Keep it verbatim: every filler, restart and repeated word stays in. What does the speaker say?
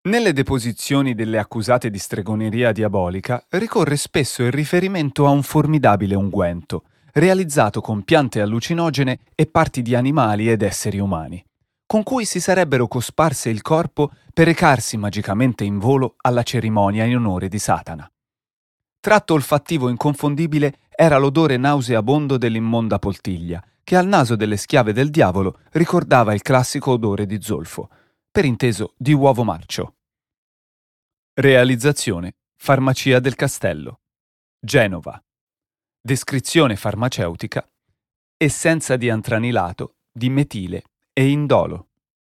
Nelle deposizioni delle accusate di stregoneria diabolica ricorre spesso il riferimento a un formidabile unguento, realizzato con piante allucinogene e parti di animali ed esseri umani, con cui si sarebbero cosparse il corpo per recarsi magicamente in volo alla cerimonia in onore di Satana. Tratto olfattivo inconfondibile era l'odore nauseabondo dell'immonda poltiglia, che al naso delle schiave del diavolo ricordava il classico odore di zolfo, per inteso di uovo marcio. Realizzazione: Farmacia del Castello, Genova. Descrizione farmaceutica: essenza di antranilato, di metile e indolo.